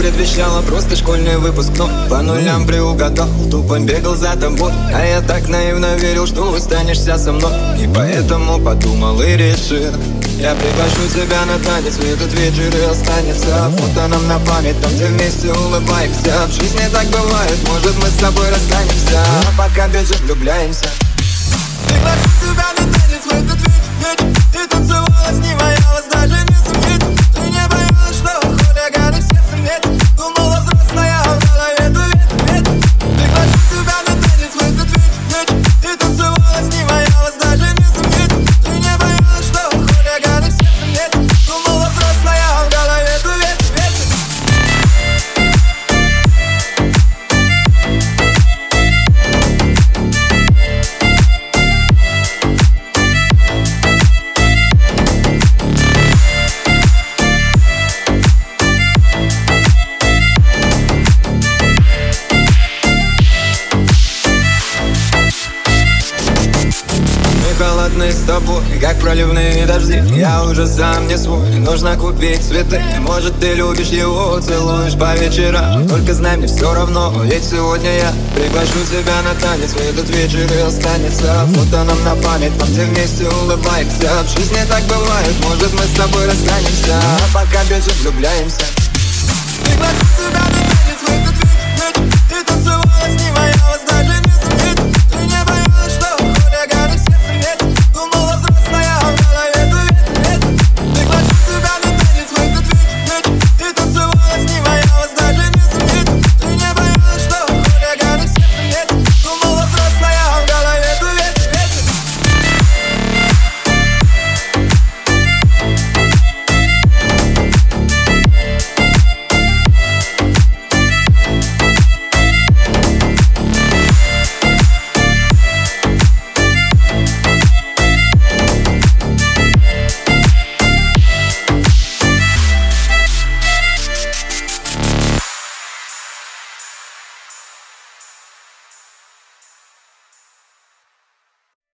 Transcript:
предвещало просто школьный выпуск, но по нулям приугадал, тупо бегал за тобой. А я так наивно верил, что останешься со мной. И поэтому подумал и решил: я приглашу тебя на танец, в этот вечер и останется фото нам на память, там, где вместе улыбаемся. В жизни так бывает, может мы с тобой расстанемся, а пока бежим, влюбляемся. Приглашу тебя на танец в этот вечер. Ты танцевала с ним, а я вас даже не заметил. Ты не боялась, что хулиганы все заметят. Думала взрослая, а в голове дует ветер. Приглашу тебя на танец в этот вечер. Ты танцевала с ним, а я вас даже не заметил. Ты не боялась, что хулиганы все заметят. Думала взрослая, а в голове дует ветер. Холодный с тобой, как проливные дожди. Я уже сам не свой, нужно купить цветы. Может ты любишь его, целуешь по вечерам. Только знай, мне все равно, ведь сегодня я приглашу тебя на танец, в этот вечер и останется фото нам на память, там, где вместе улыбаемся. В жизни так бывает, может мы с тобой расстанемся, а пока бежим, влюбляемся. Приглашу тебя на